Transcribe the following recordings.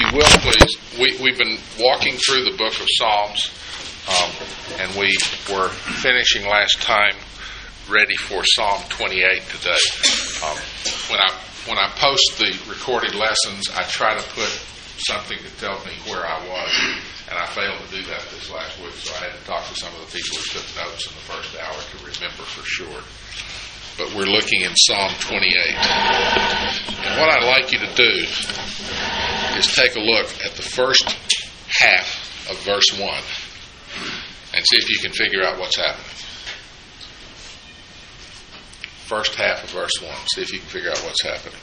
you will, please, we've been walking through the book of Psalms, and we were finishing last time ready for Psalm 28 today. When I post the recorded lessons, I try to put something that tells me where I was, and I failed to do that this last week, so I had to talk to some of the people who took notes in the first hour to remember for sure. But we're looking in Psalm 28. And what I'd like you to do is take a look at the first half of verse 1 and see if you can figure out what's happening. First half of verse 1. See if you can figure out what's happening.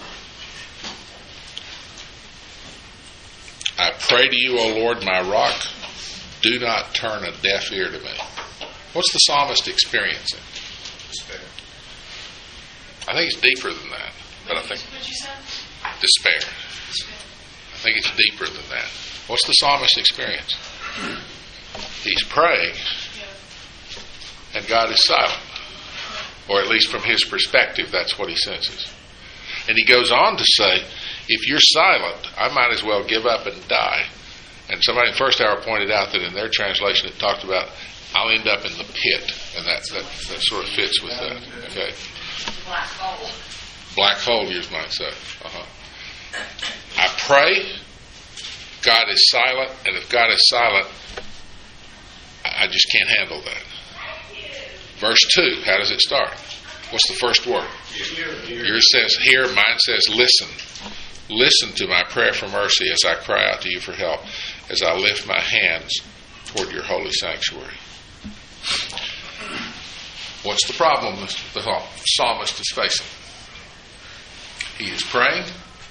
I pray to you, O Lord, my rock, do not turn a deaf ear to me. What's the psalmist experiencing? I think it's deeper than that. But I think what'd you say? Despair. I think it's deeper than that. What's the psalmist experience? He's praying, and God is silent. Or at least from his perspective, that's what he senses. And he goes on to say, if you're silent, I might as well give up and die. And somebody in the first hour pointed out that in their translation it talked about, I'll end up in the pit. And that sort of fits with that. Okay. Black hole. Black hole, you might say. I pray, God is silent, and if God is silent, I just can't handle that. Verse 2, how does it start? What's the first word? Yours says hear, mine says listen. Listen to my prayer for mercy as I cry out to you for help, as I lift my hands toward your holy sanctuary. What's the problem the psalmist is facing? He is praying,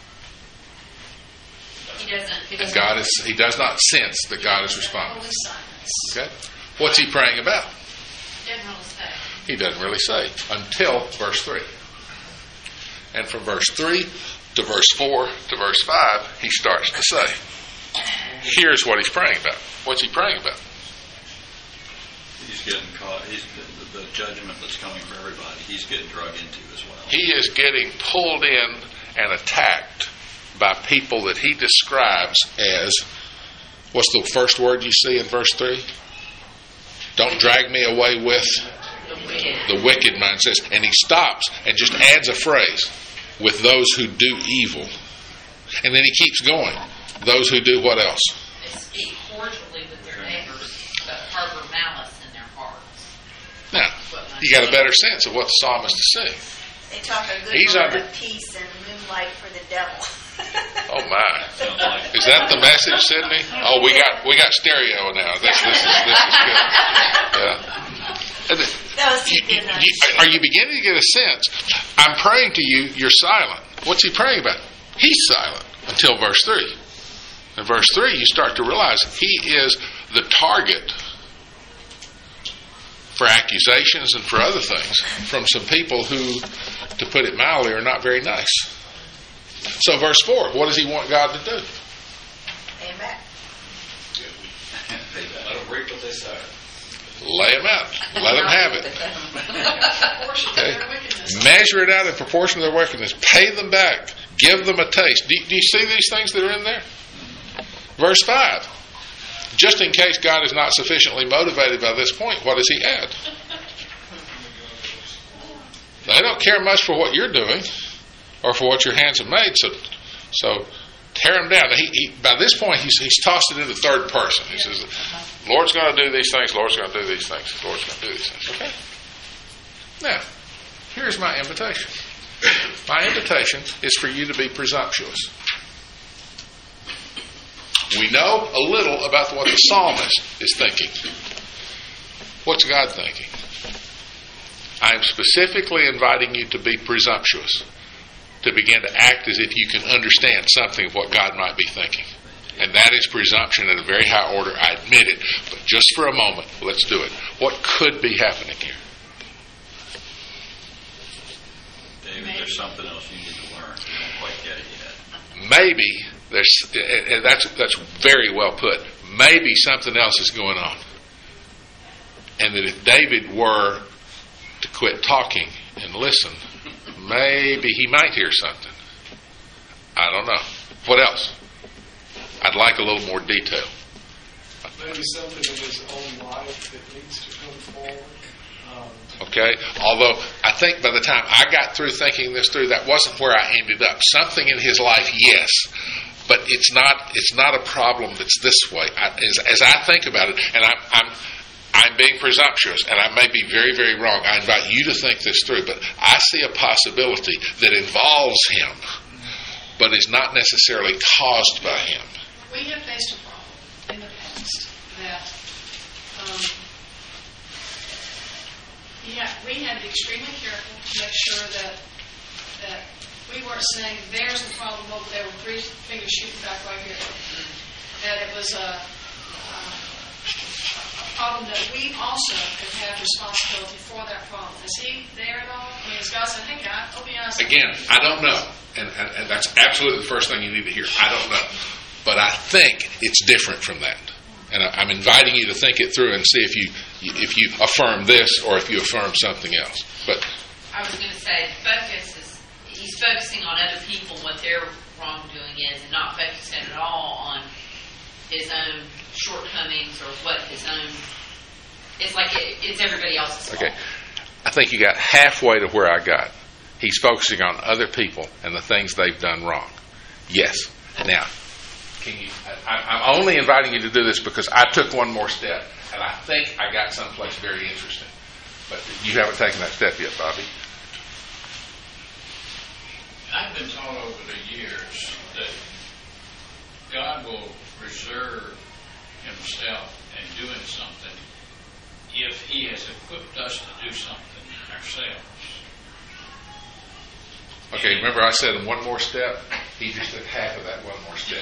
and he does not sense that God is responding. Okay? What's he praying about? He doesn't really say until verse 3. And from verse 3 to verse 4 to verse 5, he starts to say, here's what he's praying about. What's he praying about? He's getting caught. The judgment that's coming for everybody, he's getting drug into as well. He is getting pulled in and attacked by people that he describes as, what's the first word you see in verse 3? Don't drag me away with the wicked, mine says. And he stops and just adds a phrase, with those who do evil. And then he keeps going. Those who do what else? They speak cordially with their neighbors, but harbor malice in their hearts. Now, you got a better sense of what the psalmist is saying. They talk a good word of peace and moonlight for the devil. Oh my! Is that the message, Sydney? Oh, we got stereo now. This is good. Yeah. Are you beginning to get a sense? I'm praying to you. You're silent. What's he praying about? He's silent until verse 3. In verse 3, you start to realize he is the target for accusations and for other things from some people who, to put it mildly, are not very nice. So verse 4, what does he want God to do? Amen. Let them reap what they sow. Lay them out. Let them have it. Okay. Measure it out in proportion to their wickedness. Pay them back. Give them a taste. Do you see these things that are in there? Verse 5. Just in case God is not sufficiently motivated by this point, what does he add? They don't care much for what you're doing or for what your hands have made, so tear them down. By this point, he's tossed it into third person. He says, Lord's going to do these things, Lord's going to do these things, Lord's going to do these things. Okay? Now, here's my invitation. My invitation is for you to be presumptuous. We know a little about what the psalmist is thinking. What's God thinking? I am specifically inviting you to be presumptuous, to begin to act as if you can understand something of what God might be thinking. And that is presumption at a very high order. I admit it. But just for a moment, let's do it. What could be happening here? David, there's something else you need to learn. You don't quite get it yet. Maybe and that's very well put. Maybe something else is going on. And that if David were to quit talking and listen, maybe he might hear something. I don't know. What else? I'd like a little more detail. Maybe something in his own life that needs to come forward. Okay? Although, I think by the time I got through thinking this through, that wasn't where I ended up. Something in his life, yes. But it's not a problem that's this way. As I think about it, and I'm being presumptuous, and I may be very, very wrong. I invite you to think this through, but I see a possibility that involves him, but is not necessarily caused by him. We have faced a problem in the past that we had to be extremely careful to make sure that we weren't saying, there's the problem over there with three fingers shooting back right here. That it was a problem that we also could have responsibility for that problem. Is he there at all? I mean, is God saying, hey, God, open your eyes? Again, I don't know. And that's absolutely the first thing you need to hear. I don't know. But I think it's different from that. And I'm inviting you to think it through and see if you affirm this or if you affirm something else. But I was going to say, he's focusing on other people, what their wrongdoing is, and not focusing at all on his own shortcomings or what his own. It's like it's everybody else's fault. okay, I think you got halfway to where I got. He's focusing on other people and the things they've done wrong. Yes. Now, I'm only inviting you to do this because I took one more step, and I think I got someplace very interesting. But you haven't taken that step yet, Bobby. I've been taught over the years that God will reserve himself in doing something if he has equipped us to do something ourselves. Okay, remember I said in one more step? He just took half of that one more step.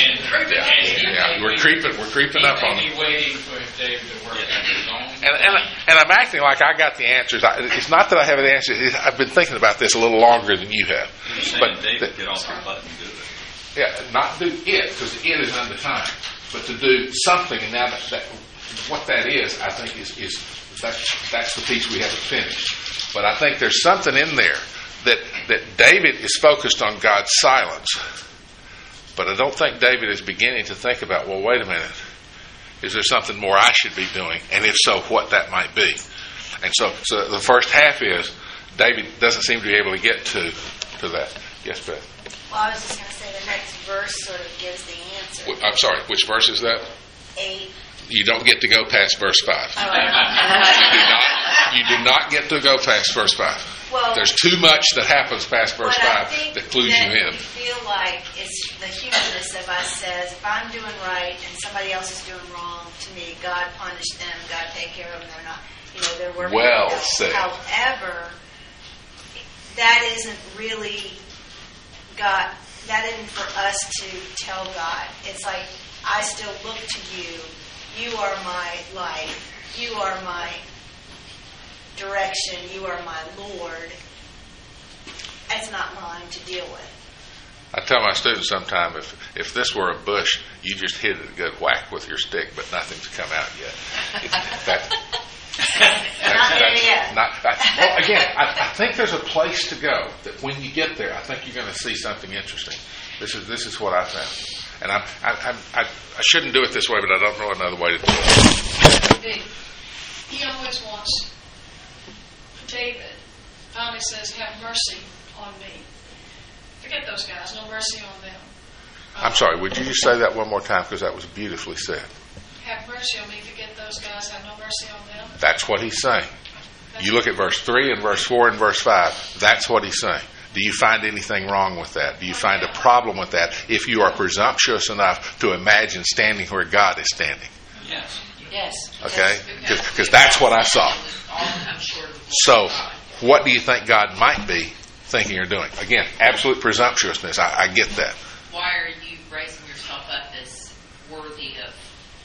We're creeping up on it. He waiting for David to work on his own. And I'm acting like I got the answers. It's not that I have the answers. I've been thinking about this a little longer than you have. You're saying David, get off the button and do it. Yeah, not do it, because it is undefined, but to do something. And now what that is, I think is that's the piece we haven't finished. But I think there's something in there that David is focused on God's silence. But I don't think David is beginning to think about, well, wait a minute, is there something more I should be doing? And if so, what that might be. And so the first half is David doesn't seem to be able to get to that. Yes, Beth? Well, I was just going to say the next verse sort of gives the answer. I'm sorry, which verse is that? 8. You don't get to go past verse 5. Oh, I You do not get to go past verse 5. Well, there's too much that happens past verse 5 that clues you in. I feel like it's the humanness of us says, if I'm doing right and somebody else is doing wrong to me, God punish them, God take care of them, they're not, they're working. Well said. However, that isn't really God, that isn't for us to tell God. It's like, I still look to you. You are my life. You are my direction. You are my Lord. It's not mine to deal with. I tell my students sometimes, if this were a bush, you just hit it a good whack with your stick, but nothing's come out yet. Not there yet. Well, again, I think there's a place to go that when you get there, I think you're going to see something interesting. This is what I found. And I shouldn't do it this way, but I don't know another way to do it. He always wants, David finally says, have mercy on me. Forget those guys, no mercy on them. I'm sorry, would you just say that one more time, because that was beautifully said. Have mercy on me, forget those guys, have no mercy on them. That's what he's saying. You look at verse 3 and verse 4 and verse 5, that's what he's saying. Do you find anything wrong with that? Do you find a problem with that if you are presumptuous enough to imagine standing where God is standing? Yes. Yes. Okay? Because that's what I saw. So, what do you think God might be thinking or doing? Again, absolute presumptuousness. I get that. Why are you raising yourself up as worthy of...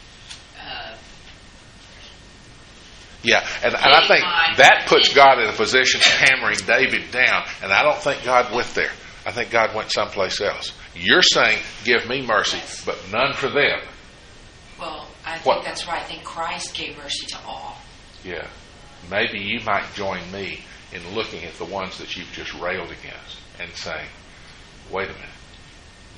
Yeah, and I think that puts God in a position of hammering David down, and I don't think God went there. I think God went someplace else. You're saying, give me mercy, but none for them. Well, I think that's right. I think Christ gave mercy to all. Yeah. Maybe you might join me in looking at the ones that you've just railed against and saying, wait a minute,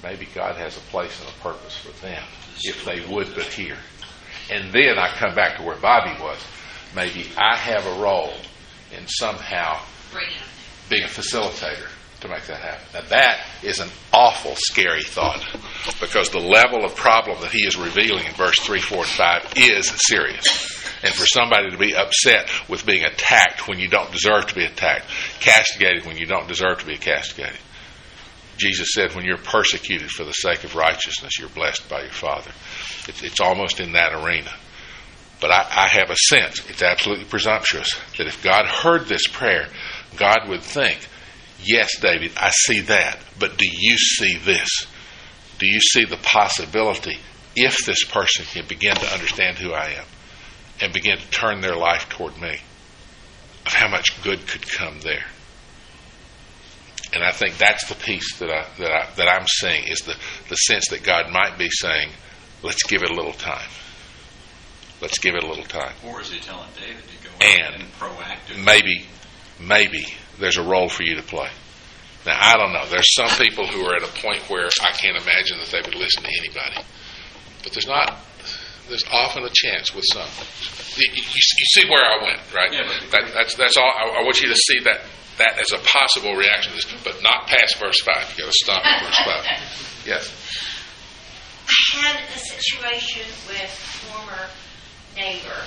maybe God has a place and a purpose for them if they would but hear. And then I come back to where Bobby was. Maybe I have a role in somehow being a facilitator to make that happen. Now that is an awful scary thought, because the level of problem that he is revealing in verse 3, 4, and 5 is serious. And for somebody to be upset with being attacked when you don't deserve to be attacked, castigated when you don't deserve to be castigated. Jesus said, when you're persecuted for the sake of righteousness, you're blessed by your Father. It's almost in that arena. But I have a sense, it's absolutely presumptuous, that if God heard this prayer, God would think, yes, David, I see that, but do you see this? Do you see the possibility, if this person can begin to understand who I am and begin to turn their life toward me, of how much good could come there? And I think that's the piece that I'm seeing, is the sense that God might be saying, let's give it a little time. Let's give it a little time. Or is he telling David to go and proactive? Maybe there's a role for you to play. Now, I don't know. There's some people who are at a point where I can't imagine that they would listen to anybody. But there's often a chance with some. You see where I went, right? Yeah, that's all. I want you to see that as a possible reaction, but not past verse 5. You've got to stop at verse 5. Yes? I had a situation with a former neighbor.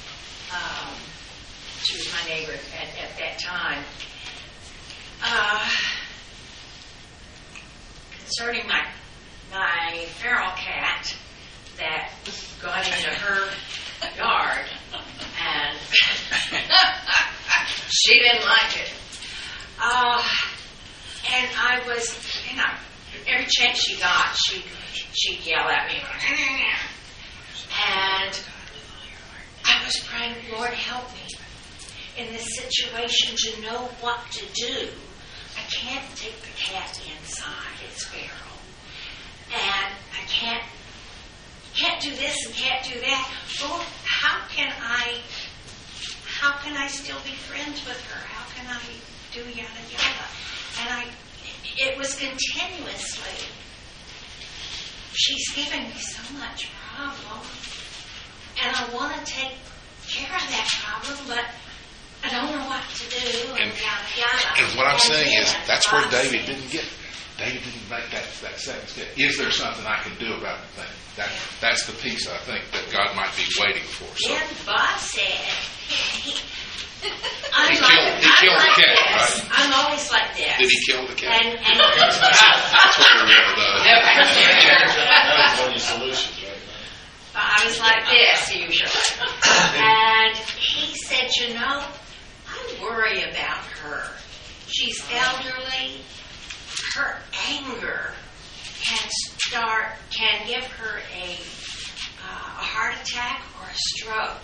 She was my neighbor at that time. Concerning my feral cat that got into her yard, and she didn't like it. And I was, every chance she got, she'd yell at me. And I was praying, Lord, help me in this situation to know what to do. I can't take the cat inside, it's feral. And I can't do this and can't do that. Lord, how can I still be friends with her? How can I do yada yada? And it was continuously. She's giving me so much problem. And I want to take care of that problem, but I don't know what to do, and yada yada. And what I'm saying is, that's where David didn't get. David didn't make that second step. Is there something I can do about the thing? That's the piece I think that God might be waiting for. So. Then Bob said, he killed the cat, right? I'm always like this. Did he kill the cat? And that's what we That's one of your solutions, right? I was like this usually. And he said, I worry about her. She's elderly. Her anger can give her a heart attack or a stroke.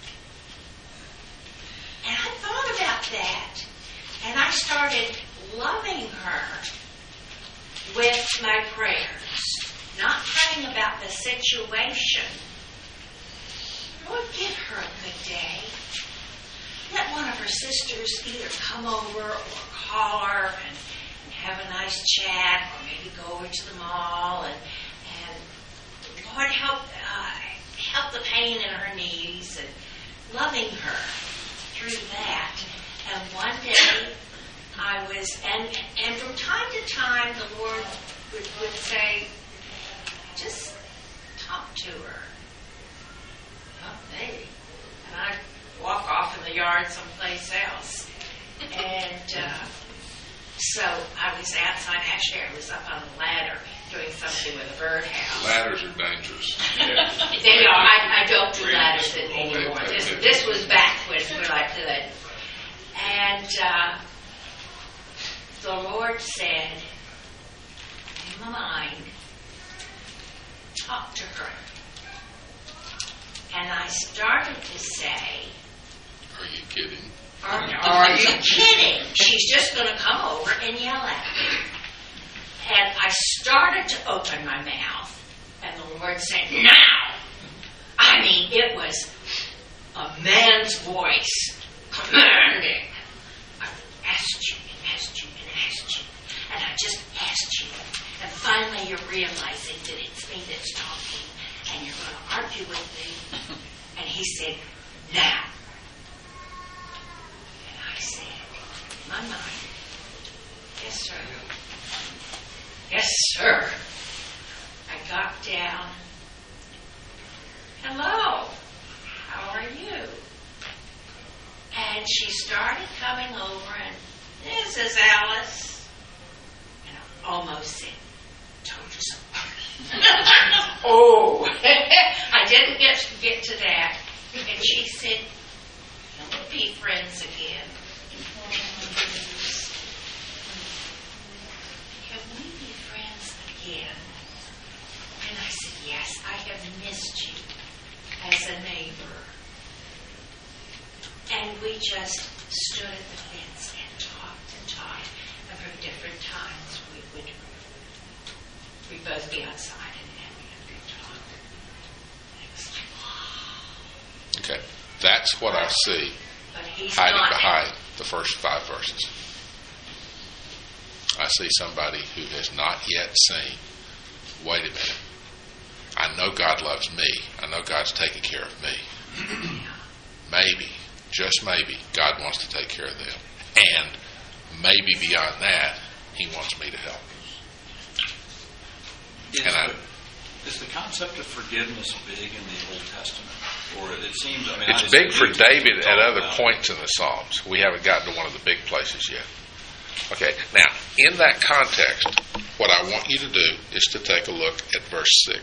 And I thought about that, and I started loving her with my prayers, not praying about the situation. Lord, give her a good day. Let one of her sisters either come over or call her and have a nice chat, or maybe go over to the mall and Lord, help the pain in her knees, and loving her through that. And one day I was, and from time to time the Lord would say, just talk to her. Oh, maybe. And I'd walk off in the yard someplace else. And so I was outside. Actually, I was up on a ladder doing something with a birdhouse. Ladders are dangerous. They are. I don't do ladders anymore. This was back when I could. And the Lord said, in my mind, talk to her. And I started to say, are you kidding? Are you kidding? She's just going to come over and yell at me. And I started to open my mouth, and the Lord said, now! I mean, it was a man's voice commanding. I asked you and asked you and asked you, and I just asked you. And finally you're realizing that it's me that's talking and you're going to argue with me. And he said, now. And I said, in my mind, yes, sir. Yes, sir. I got down. Hello. How are you? And she started coming over and, this is Alice. And I almost said, told you so. Oh, I didn't get to that. And she said, we'll be friends again. Can we be friends again? And I said, yes, I have missed you as a neighbor. And we just stood at the fence and talked about different times we'd both be outside and having a good talk. And it was like, wow. Okay, that's what I see But he's hiding not behind the first 5 verses. I see somebody who has not yet seen, wait a minute, I know God loves me. I know God's taking care of me. Maybe, just maybe, God wants to take care of them. And maybe beyond that, He wants me to help. Is the concept of forgiveness big in the Old Testament? Or it seems, It's big for David at other points in the Psalms. We haven't gotten to one of the big places yet. Okay, now, in that context, what I want you to do is to take a look at verse 6.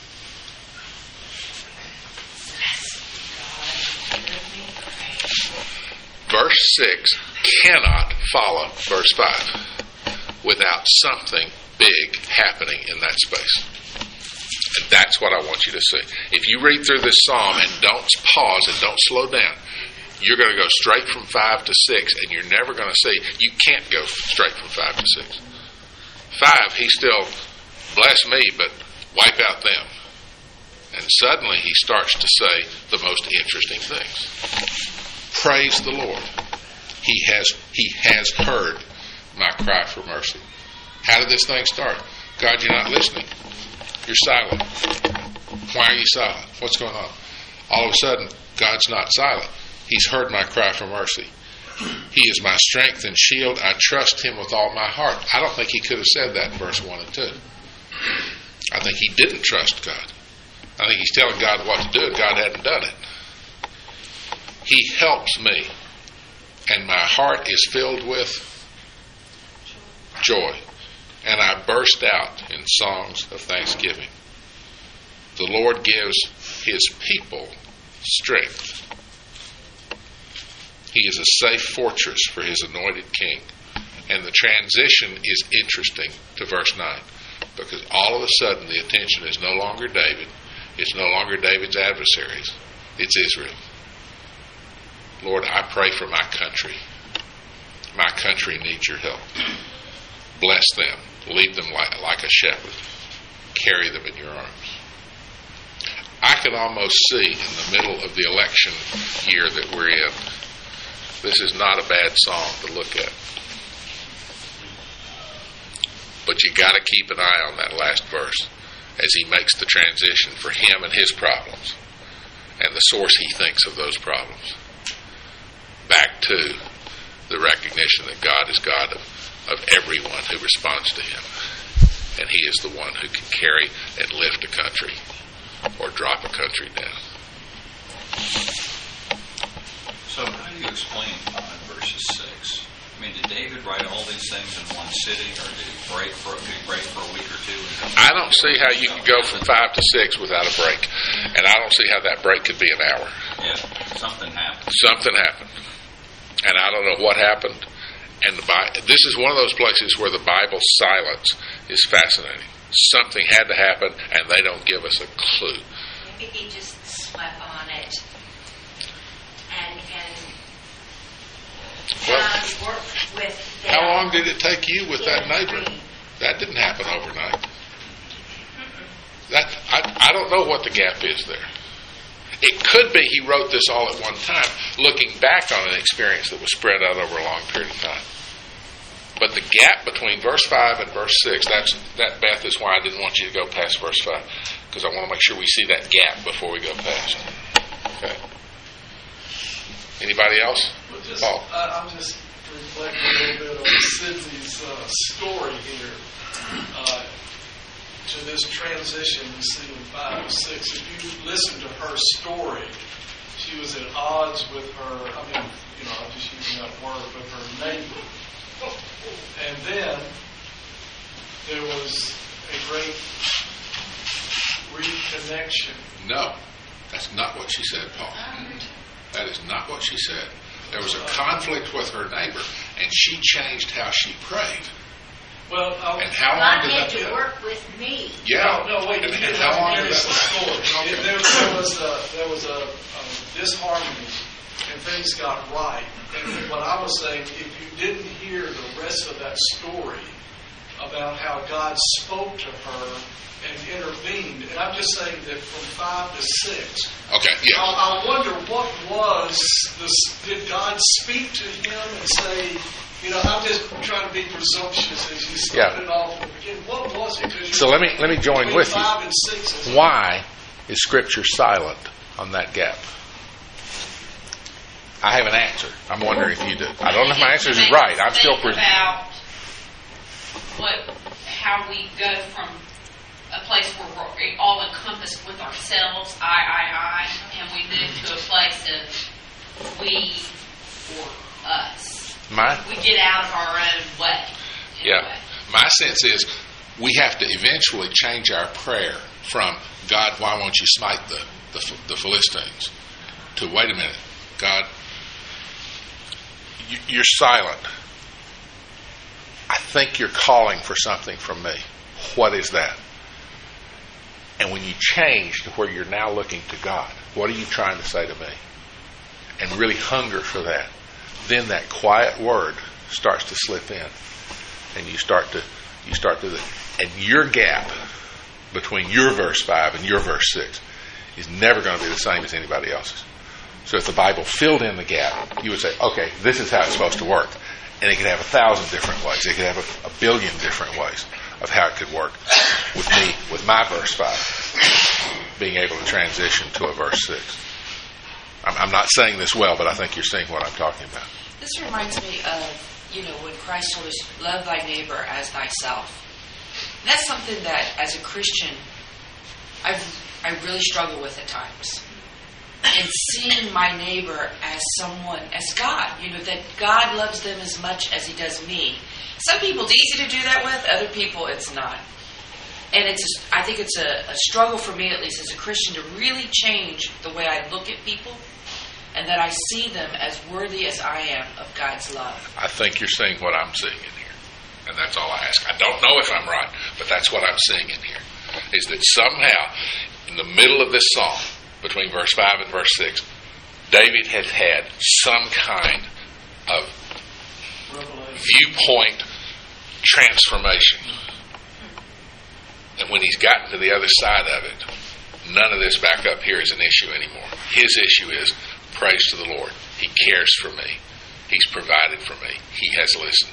Verse 6 cannot follow verse 5 without something big happening in that space. And that's what I want you to see. If you read through this psalm and don't pause and don't slow down, you're going to go straight from 5 to 6, and you're never going to see. You can't go straight from 5 to 6. 5, he still, bless me, but wipe out them. And suddenly he starts to say the most interesting things. Praise the Lord. He has heard my cry for mercy. How did this thing start? God, you're not listening. You're silent. Why are you silent? What's going on? All of a sudden, God's not silent. He's heard my cry for mercy. He is my strength and shield. I trust Him with all my heart. I don't think he could have said that in verse 1 and 2. I think he didn't trust God. I think he's telling God what to do, and God hadn't done it. He helps me, and my heart is filled with joy. And I burst out in songs of thanksgiving. The Lord gives His people strength. He is a safe fortress for His anointed king. And the transition is interesting to verse 9, because all of a sudden the attention is no longer David. It's no longer David's adversaries. It's Israel. Lord, I pray for my country. My country needs your help. Bless them. Lead them like a shepherd. Carry them in your arms. I can almost see in the middle of the election year that we're in, this is not a bad song to look at. But you got to keep an eye on that last verse as he makes the transition for him and his problems and the source he thinks of those problems. Back to the recognition that God is God of everyone who responds to Him. And He is the one who can carry and lift a country or drop a country down. So how do you explain verses 6? I mean, did David write all these things in one sitting, or did he break for a week or two? I don't see how you can go from 5 to 6 without a break. And I don't see how that break could be an hour. Yeah, something happened. Something happened. And I don't know what happened. And this is one of those places where the Bible's silence is fascinating. Something had to happen, and they don't give us a clue. Maybe he just slept on it and worked with them. How long did it take you with that neighbor? That didn't happen overnight. I don't know what the gap is there. It could be he wrote this all at one time, looking back on an experience that was spread out over a long period of time. But the gap between verse 5 and verse 6, that, Beth, is why I didn't want you to go past verse 5. Because I want to make sure we see that gap before we go past. Okay. Anybody else? Paul? I'm just reflecting a little bit on Sydney's story here to this transition we see in 5 and 6. If you listen to her story, she was at odds with her, I'm just using that word, with her neighbor. And then there was a great reconnection. No, that's not what she said, Paul. That is not what she said. There was a conflict with her neighbor, and she changed how she prayed. Well, and how long God did had that to work with me. Yeah. No, wait. And how long did that story? There was a disharmony, and things got right. And what I was saying, if you didn't hear the rest of that story about how God spoke to her and intervened, and I'm just saying that from 5 to 6. Okay. Yeah. I wonder what was this? Did God speak to him and say? I'm just trying to be presumptuous as you started it off at the beginning. What was it? So let me join with you. 5 and 6. Why is Scripture silent on that gap? I have an answer. I'm wondering if you do. I don't know if my answer is right. I'm still about how we go from a place where we're all encompassed with ourselves, I, and we move to a place of we or us. We get out of our own way. Yeah. My sense is we have to eventually change our prayer from, God, why won't you smite the Philistines, to, wait a minute, God, you're silent. I think you're calling for something from me. What is that? And when you change to where you're now looking to God, what are you trying to say to me? And really hunger for that. Then that quiet word starts to slip in, and you start to, and your gap between your verse 5 and your verse 6 is never going to be the same as anybody else's. So if the Bible filled in the gap, you would say, okay, this is how it's supposed to work. And it could have 1,000 different ways. It could have a billion different ways of how it could work with me, with my verse 5, being able to transition to a verse 6. I'm not saying this well, but I think you're seeing what I'm talking about. This reminds me of, when Christ told us, love thy neighbor as thyself. And that's something that, as a Christian, I really struggle with at times. And seeing my neighbor as someone, as God, that God loves them as much as he does me. Some people it's easy to do that with, other people it's not. And I think it's a struggle for me, at least as a Christian, to really change the way I look at people, and that I see them as worthy as I am of God's love. I think you're seeing what I'm seeing in here. And that's all I ask. I don't know if I'm right, but that's what I'm seeing in here. Is that somehow, in the middle of this psalm, between verse 5 and verse 6, David had some kind of viewpoint transformation. And when he's gotten to the other side of it, none of this back up here is an issue anymore. His issue is praise to the Lord. He cares for me. He's provided for me. He has listened.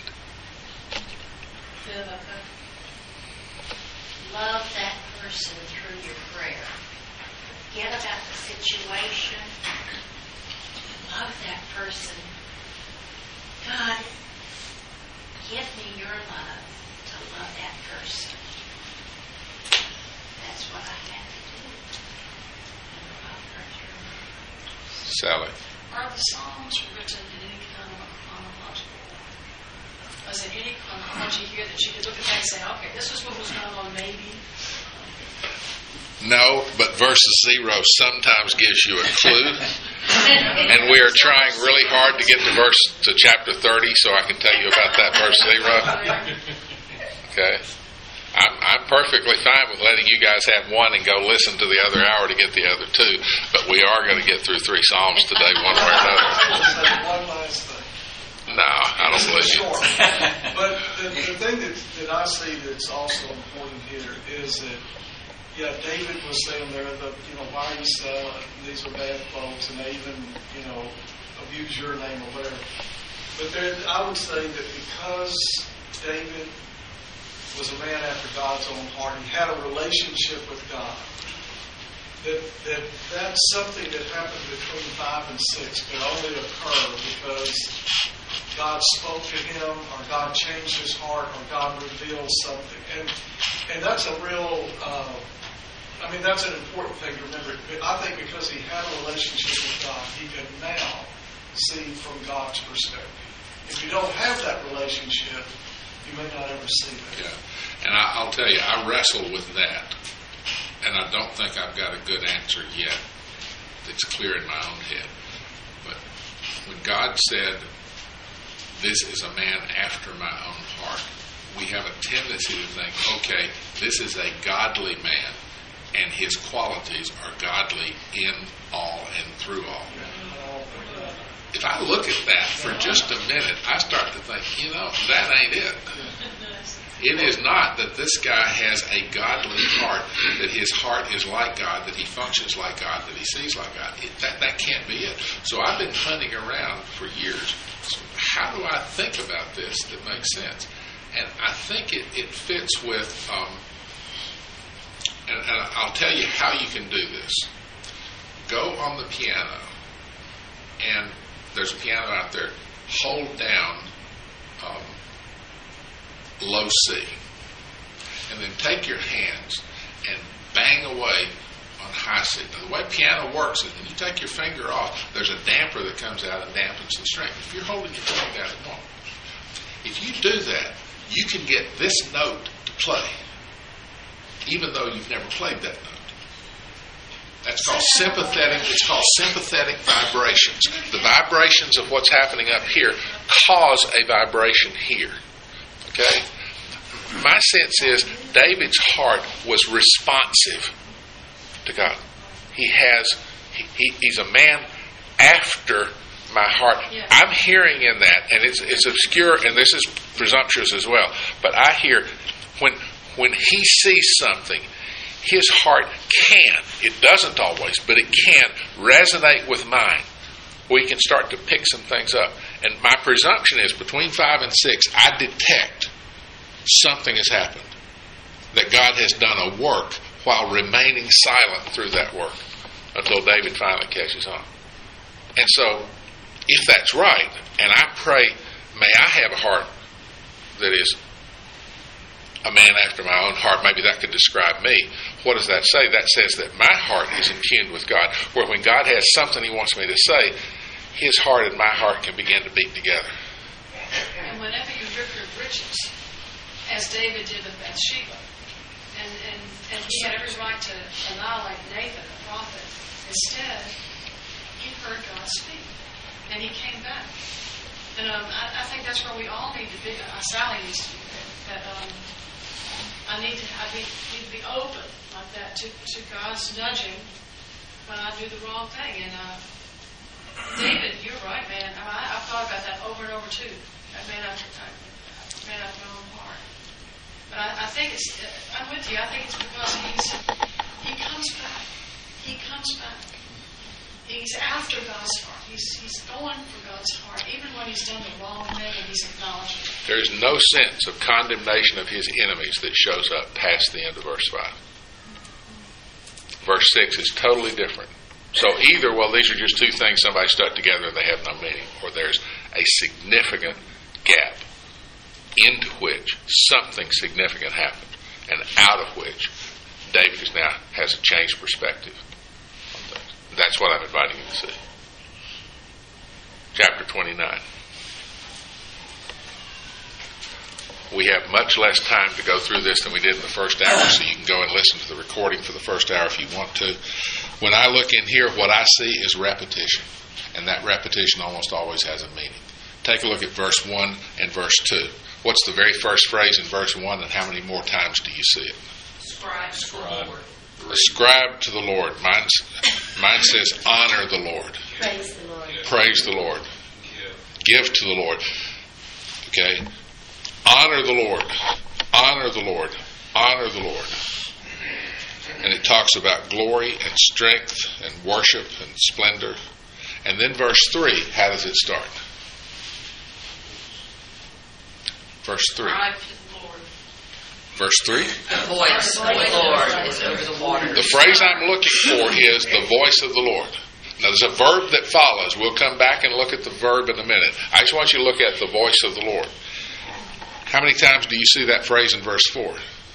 Love that person through your prayer. Forget about the situation. Love that person. God, give me your love to love that person. That's what I had to do. Sally. Are the Psalms written in any kind of a chronological order? Is there any chronology here that you could look at that and say, okay, this is what was going on maybe? No, but verses 0 sometimes gives you a clue. And we are trying really hard to get to chapter 30, so I can tell you about that verse 0. Okay? I'm perfectly fine with letting you guys have one and go listen to the other hour to get the other two, but we are going to get through 3 Psalms today, one way or another. One last thing. No, I don't believe you. But the thing that I see that's also important here is that, David was saying there that, why are you selling? These are bad folks, and they even, abuse your name or whatever. But I would say that because David was a man after God's own heart. He had a relationship with God. That's something that happened between 5 and 6 could only occur because God spoke to him, or God changed his heart, or God revealed something. And that's a real, that's an important thing to remember. I think because he had a relationship with God, he can now see from God's perspective. If you don't have that relationship, you may not ever see that. Yeah. And I'll tell you, I wrestle with that. And I don't think I've got a good answer yet that's clear in my own head. But when God said, this is a man after my own heart, we have a tendency to think, okay, this is a godly man, and his qualities are godly in all and through all. If I look at that for just a minute, I start to think, that ain't it. It is not that this guy has a godly heart, that his heart is like God, that he functions like God, that he sees like God. That can't be it. So I've been hunting around for years. So how do I think about this that makes sense? And I think it fits with, and I'll tell you how you can do this. Go on the piano, and there's a piano out there. Hold down low C, and then take your hands and bang away on high C. Now, the way piano works is when you take your finger off, there's a damper that comes out and dampens the string. If you're holding your finger down, it won't. If you do that, you can get this note to play, even though you've never played that note. That's called sympathetic. It's called sympathetic vibrations. The vibrations of what's happening up here cause a vibration here. Okay? My sense is David's heart was responsive to God. He's a man after my heart. Yeah. I'm hearing in that, and it's obscure, and this is presumptuous as well, but I hear when he sees something, his heart can, it doesn't always, but it can resonate with mine. We can start to pick some things up. And my presumption is between 5 and 6, I detect something has happened. That God has done a work while remaining silent through that work until David finally catches on. And so, if that's right, and I pray, may I have a heart that is a man after my own heart, maybe that could describe me. What does that say? That says that my heart is in tune with God, where when God has something he wants me to say, his heart and my heart can begin to beat together. And whenever you rip your britches, as David did with Bathsheba, and he had every right to annihilate Nathan, the prophet, instead, he heard God speak, and he came back. And I think that's where we all need to be. Sally needs to be there. That I need to be open like that to God's nudging when I do the wrong thing. And David, you're right, man. I've thought about that over and over too. That man after my own heart. But I think I'm with you. I think it's because he comes back. He comes back. He's after God's heart. He's going for God's heart, even when he's done the wrong thing and he's acknowledging it. There is no sense of condemnation of his enemies that shows up past the end of verse 5. Verse 6 is totally different. So either, these are just two things somebody stuck together and they have no meaning, or there's a significant gap into which something significant happened, and out of which David now has a changed perspective on things. That's what I'm inviting you to see. Chapter 29. We have much less time to go through this than we did in the first hour, so you can go and listen to the recording for the first hour if you want to. When I look in here, what I see is repetition, and that repetition almost always has a meaning. Take a look at verse 1 and verse 2. What's the very first phrase in verse 1, and how many more times do you see it? Ascribe to the Lord. Ascribe to the Lord. Mine says, honor the Lord. Praise the Lord. Praise the Lord. Give to the Lord. Okay? Honor the Lord. Honor the Lord. Honor the Lord. And it talks about glory and strength and worship and splendor. And then verse 3, how does it start? Verse 3. Cry to the Lord. Verse 3. The voice of the Lord is over the waters. The phrase I'm looking for is the voice of the Lord. Now, there's a verb that follows. We'll come back and look at the verb in a minute. I just want you to look at the voice of the Lord. How many times do you see that phrase in verse 4?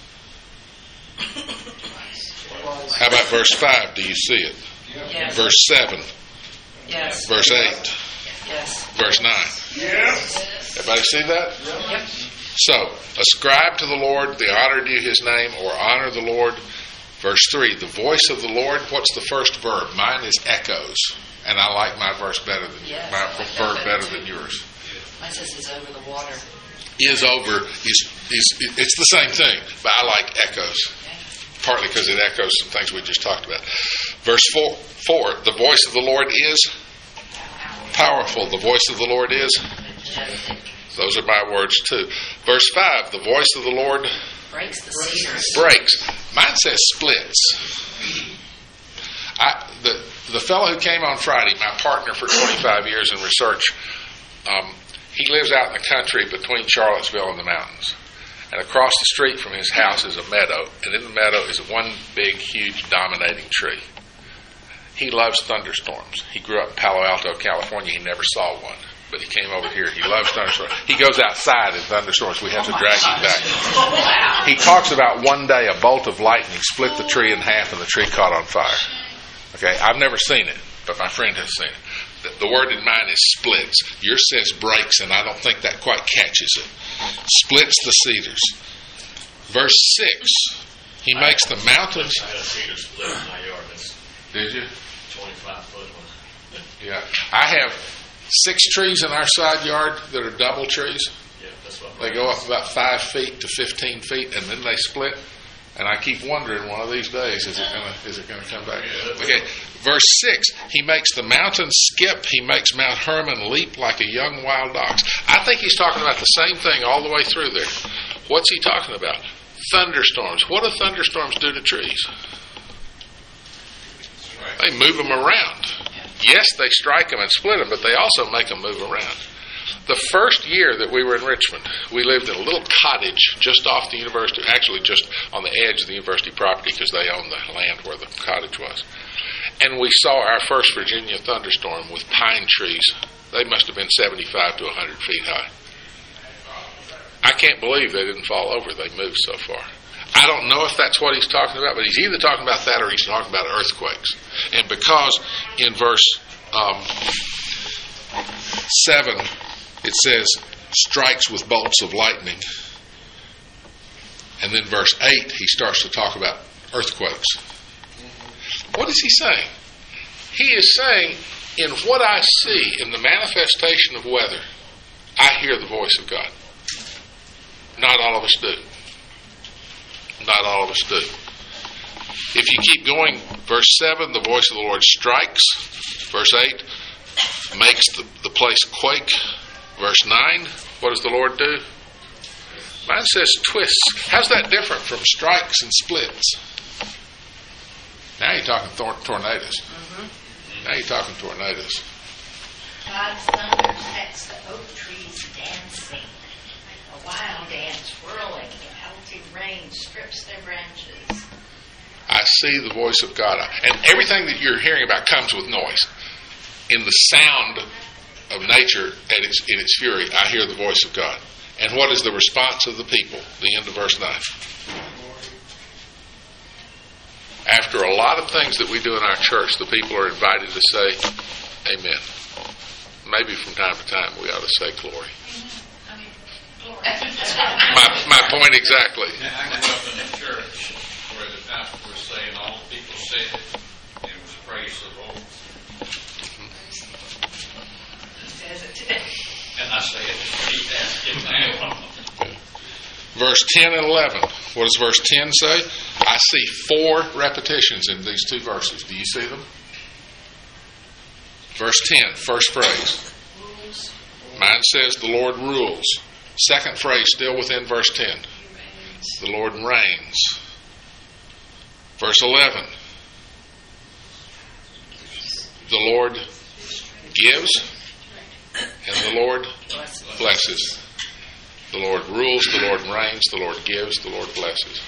How about verse 5? Do you see it? Yes. Verse 7? Yes. Verse 8? Yes. Verse 9? Everybody see that? Yep. So, ascribe to the Lord the honor due His name, or honor the Lord. Verse 3, the voice of the Lord. What's the first verb? Mine is echoes, and I like my verse better than my verb better than yours. Mine says is over the water. Is over is it's the same thing, but I like echoes, partly because it echoes some things we just talked about. Verse 4, the voice of the Lord is powerful. The voice of the Lord is. Those are my words too. Verse 5, the voice of the Lord breaks the cedars. Breaks. Mine says splits. The fellow who came on Friday, my partner for 25 years in research, he lives out in the country between Charlottesville and the mountains. And across the street from his house is a meadow, and in the meadow is one big, huge, dominating tree. He loves thunderstorms. He grew up in Palo Alto, California. He never saw one. But he came over here. He loves thunderstorms. He goes outside in thunderstorms. We have to drag him back. He talks about one day a bolt of lightning split the tree in half and the tree caught on fire. Okay, I've never seen it, but my friend has seen it. The word in mine is splits. Yours says breaks, and I don't think that quite catches it. Splits the cedars. Verse 6, he makes the mountains. I had a cedar split in my yard. Did you? 25-foot one. Yeah. I have 6 trees in our side yard that are double trees. Yeah, that's what They go up about 5 feet to 15 feet, and then they split. And I keep wondering, one of these days, is it gonna come back? Okay, verse 6, he makes the mountains skip. He makes Mount Hermon leap like a young wild ox. I think he's talking about the same thing all the way through there. What's he talking about? Thunderstorms. What do thunderstorms do to trees? They move them around. Yes, they strike them and split them, but they also make them move around. The first year that we were in Richmond, we lived in a little cottage just off the university, actually just on the edge of the university property because they owned the land where the cottage was. And we saw our first Virginia thunderstorm with pine trees. They must have been 75 to 100 feet high. I can't believe they didn't fall over. They moved so far. I don't know if that's what he's talking about, but he's either talking about that or he's talking about earthquakes. And because in verse 7, it says, strikes with bolts of lightning. And then verse 8, he starts to talk about earthquakes. What is he saying? He is saying, in what I see, in the manifestation of weather, I hear the voice of God. Not all of us do. Not all of us do. If you keep going, verse 7, the voice of the Lord strikes. Verse 8, makes the place quake. Verse 9, what does the Lord do? Mine says twists. How's that different from strikes and splits? Now you're talking tornadoes. Now you're talking tornadoes. God's thunder sets the oak trees dancing, a wild dance whirling, and pelting rain strips their branches. I see the voice of God. And everything that you're hearing about comes with noise. In the sound of nature in its fury, I hear the voice of God. And what is the response of the people? The end of verse 9. After a lot of things that we do in our church, the people are invited to say, Amen. Maybe from time to time we ought to say glory. My point exactly. I grew up in a church where the pastor was saying all the people said it, and it was praise the Lord. And I say it, keep asking. Verse 10 and 11. What does verse 10 say? I see 4 repetitions in these 2 verses. Do you see them? Verse 10, first phrase. Mine says the Lord rules. Second phrase, still within verse 10. The Lord reigns. Verse 11. The Lord gives and the Lord blesses. The Lord rules, the Lord reigns, the Lord gives, the Lord blesses.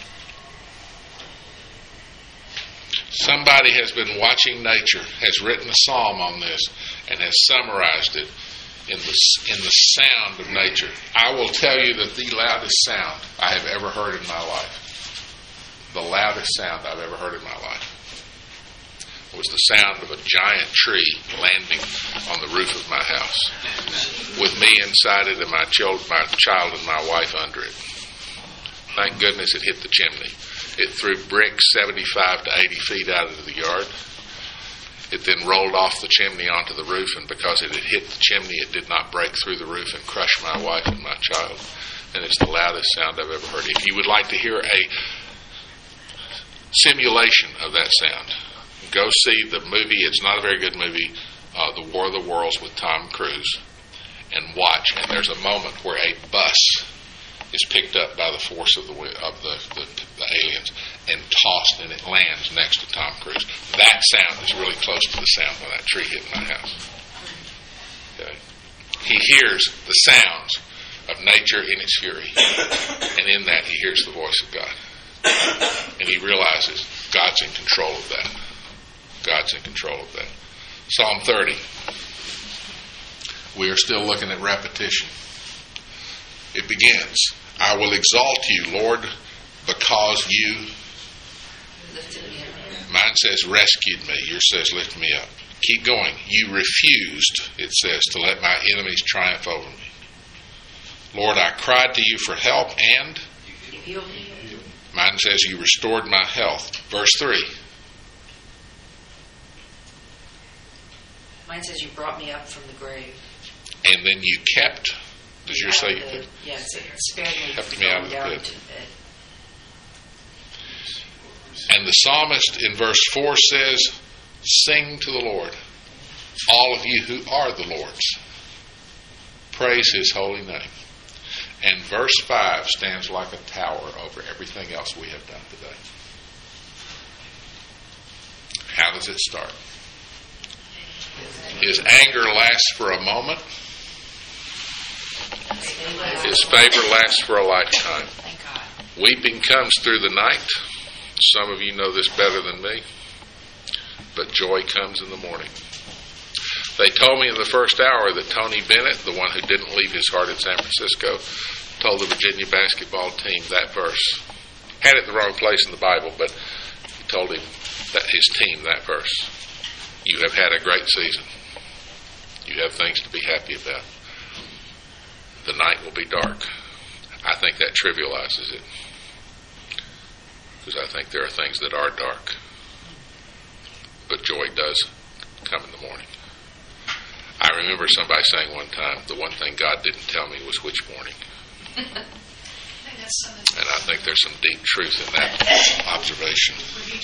Somebody has been watching nature, has written a psalm on this, and has summarized it in the sound of nature. I will tell you that the loudest sound I have ever heard in my life, the loudest sound I've ever heard in my life, was the sound of a giant tree landing on the roof of my house, with me inside it and my child and my wife under it. Thank goodness it hit the chimney. It threw bricks 75 to 80 feet out into the yard. It then rolled off the chimney onto the roof, and because it had hit the chimney, it did not break through the roof and crush my wife and my child. And it's the loudest sound I've ever heard. If you would like to hear a simulation of that sound, go see the movie. It's not a very good movie, The War of the Worlds with Tom Cruise, and watch. And there's a moment where a bus is picked up by the force of the aliens and tossed, and it lands next to Tom Cruise. That sound is really close to the sound when that tree hit my house. Okay. He hears the sounds of nature in its fury, and in that he hears the voice of God. And he realizes God's in control of that. God's in control of that. Psalm 30. We are still looking at repetition. It begins, I will exalt you, Lord, because you... Mine says rescued me. Yours says lift me up. Keep going. You refused, it says, to let my enemies triumph over me. Lord, I cried to you for help, and mine says you restored my health. Verse 3. Mine says you brought me up from the grave. And then you kept, does yours say you kept? Yes, it spared me Kept from me out going of the down pit. to the pit. And the psalmist in verse 4 says, sing to the Lord, all of you who are the Lord's. Praise his holy name. And verse 5 stands like a tower over everything else we have done today. How does it start? His anger lasts for a moment. His favor lasts for a lifetime. Weeping comes through the night. Some of you know this better than me. But joy comes in the morning. They told me in the first hour that Tony Bennett, the one who didn't leave his heart in San Francisco, told the Virginia basketball team that verse. Had it in the wrong place in the Bible, but he told him that his team that verse. You have had a great season. You have things to be happy about. The night will be dark. I think that trivializes it. Because I think there are things that are dark. But joy does come in the morning. I remember somebody saying one time, the one thing God didn't tell me was which morning. And I think there's some deep truth in that observation.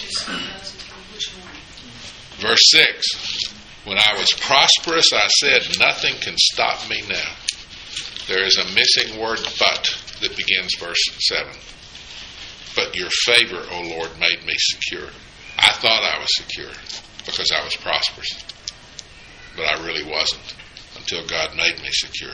Verse 6, when I was prosperous, I said, nothing can stop me now. There is a missing word, but, that begins verse 7. But your favor, O Lord, made me secure. I thought I was secure because I was prosperous. But I really wasn't until God made me secure.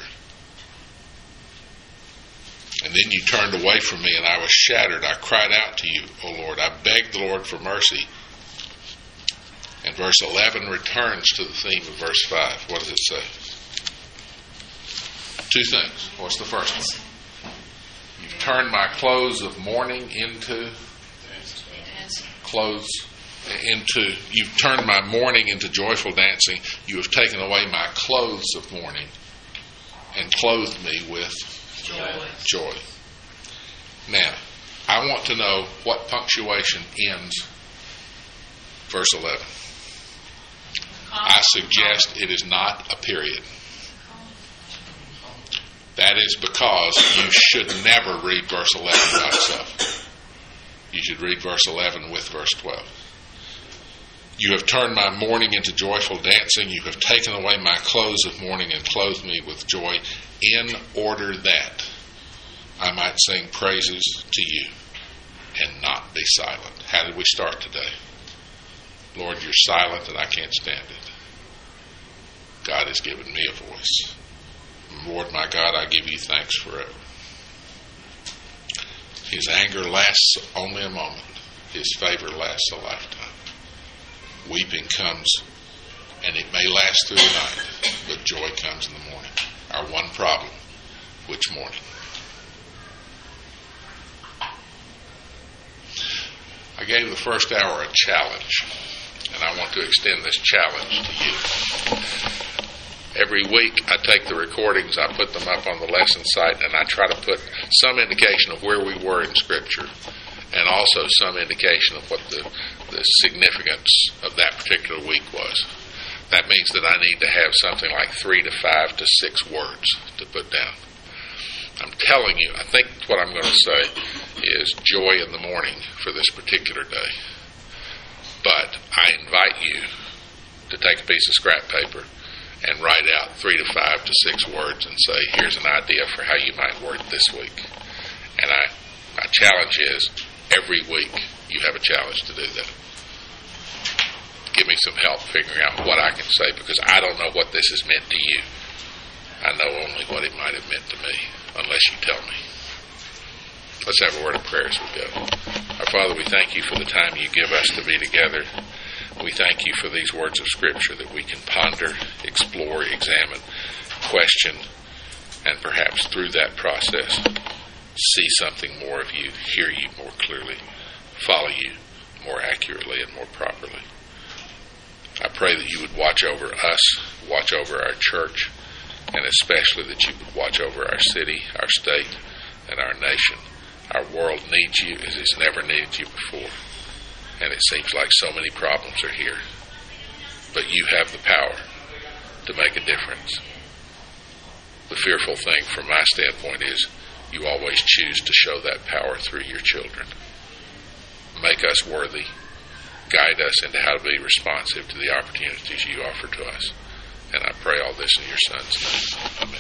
And then you turned away from me and I was shattered. I cried out to you, O Lord. I begged the Lord for mercy. And verse 11 returns to the theme of verse 5. What does it say? Two things. What's the first one? You've turned my clothes of mourning into you've turned my mourning into joyful dancing. You have taken away my clothes of mourning and clothed me with joy. Now, I want to know what punctuation ends verse 11. I suggest it is not a period. That is because you should never read verse 11 by itself. You should read verse 11 with verse 12. You have turned my mourning into joyful dancing. You have taken away my clothes of mourning and clothed me with joy, in order that I might sing praises to you and not be silent. How did we start today? Lord, you're silent and I can't stand it. God has given me a voice. Lord my God, I give you thanks forever. His anger lasts only a moment. His favor lasts a lifetime. Weeping comes, and it may last through the night, but joy comes in the morning. Our one problem, which morning? I gave the first hour a challenge, and I want to extend this challenge to you. Every week I take the recordings, I put them up on the lesson site, and I try to put some indication of where we were in Scripture, and also some indication of what the significance of that particular week was. That means that I need to have something like 3 to 5 to 6 words to put down. I'm telling you, I think what I'm going to say is joy in the morning for this particular day. But I invite you to take a piece of scrap paper and write out 3 to 5 to 6 words and say, here's an idea for how you might word this week. And my challenge is, every week you have a challenge to do that. Give me some help figuring out what I can say, because I don't know what this has meant to you. I know only what it might have meant to me, unless you tell me. Let's have a word of prayer as we go. Our Father, we thank you for the time you give us to be together. We thank you for these words of Scripture that we can ponder, explore, examine, question, and perhaps through that process see something more of you, hear you more clearly, follow you more accurately and more properly. I pray that you would watch over us, watch over our church, and especially that you would watch over our city, our state, and our nation. Our world needs you as it's never needed you before. And it seems like so many problems are here. But you have the power to make a difference. The fearful thing from my standpoint is you always choose to show that power through your children. Make us worthy. Guide us into how to be responsive to the opportunities you offer to us. And I pray all this in your Son's name.